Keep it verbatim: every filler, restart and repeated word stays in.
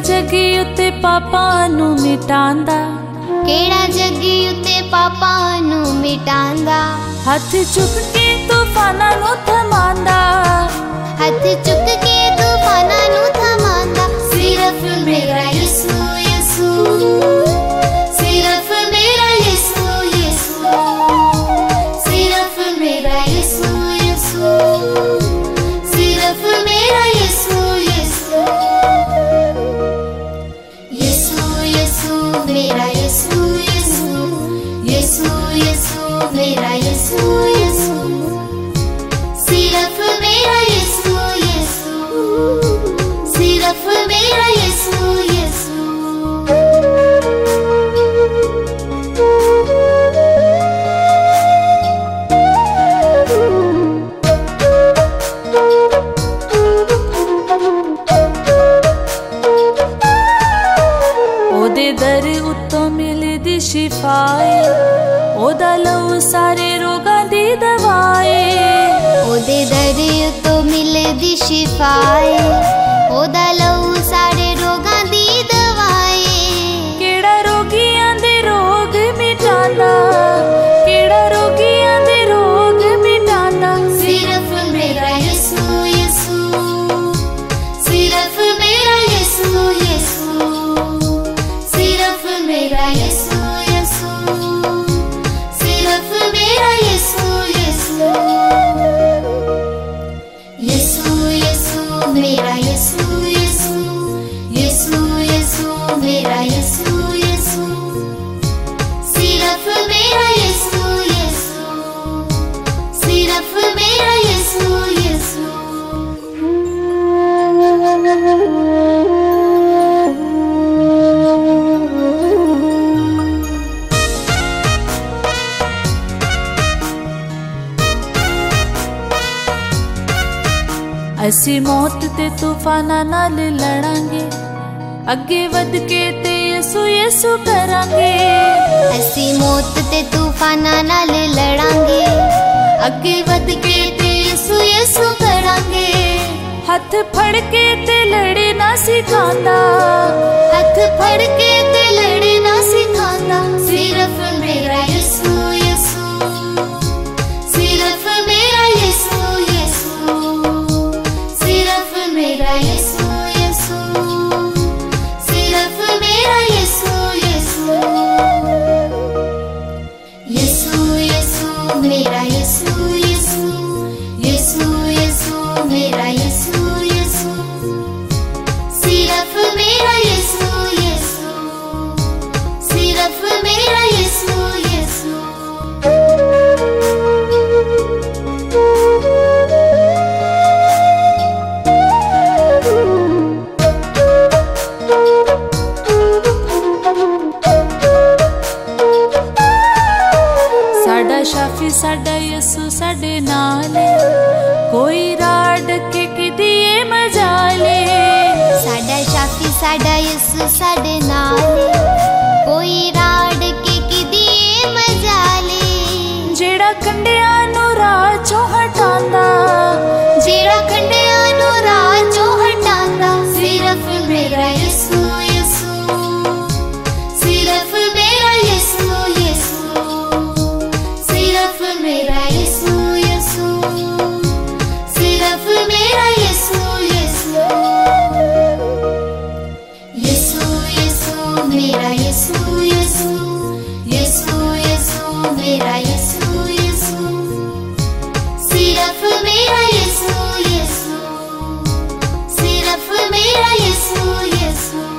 जगी उत्ते पापां नूं मिटांदा, केड़ा जगी उत्ते पापां नूं मिटांदा, हथ चुक के तूफानां नूं थमांदा, हथ चुक के तूफानां नूं थमांदा। सिर्फ मेरा यीशु यीशु, सिर्फ मेरा यीशु यीशु, सिर्फ मेरा यीशु यीशु, सिर्फ मेरा यीशु यीशु, यीशु यीशु मेरा यीशु यीशु, यीशु यीशु मेरा यीशु यीशु, सिर्फ मेरा यीशु यीशु, सिर्फ मेरा यीशु यीशु। ओदे दर उत्तों मिलदी शिफाए, ओदा लहू सारे रोगां दी दवाए, ओदे दर उत्तों मिलदी शिफाए, ओदा लहू सारे रोगां दी दवाए। केड़ा रोगियां दे रोग मिटांदा, केड़ा रोगियां दे रोग मिटांदा। सिर्फ मेरा यीशु यीशु, सिर्फ मेरा यीशु यीशु, सिर्फ मेरा यीशु यीशु, सिर्फ मेरा यीशु यीशु, यीशु यीशु मेरा यीशु यीशु, यीशु यीशु मेरा यीशु यीशु, सिर्फ मेरा यीशु यीशु, सिर्फ मेरा यीशु यीशु। असी मौत ते तूफानां नाल लड़ांगे, अगे वध के ते यसु यसु करांगे। असी मौत ते तूफानां नाल लड़ांगे, अगे वध के ते यसु यसु करांगे। हथ फड़ के ते लड़े ना सिखांदा, हथ फड़ के ते लड़े ना सिखांदा। सिर्फ मेरा यीशु यीशु, सिर्फ मेरा यीशु यीशु, सिर्फ मेरा यीशु यीशु, सिर्फ मेरा यीशु यीशु, यीशु यीशु मेरा यीशु यीशु, यीशु यीशु मेरा यीशु यीशु, सिर्फ मेरा यीशु यीशु, सिर्फ मेरा यीशु यीशु। साडा शाफी साडा यसु साडे नाल, कोई राड के किदिए मजाले। साडा शाफी साडा यीशु साडे नाल, कोई राड के किदिए मजाले। जेड़ा कंडियां नूं राह चों हटांदा, जेड़ा कंडियां नूं राह चों हटांदा। सिर्फ मेरा यीशु यीशु, सिर्फ मेरा यीशु यीशु, सिर्फ मेरा यीशु यीशु, सिर्फ मेरा यीशु यीशु, यीशु यीशु मेरा यीशु यीशु, यीशु यीशु मेरा यीशु यीशु, सिर्फ मेरा यीशु यीशु, सिर्फ मेरा यीशु यीशु।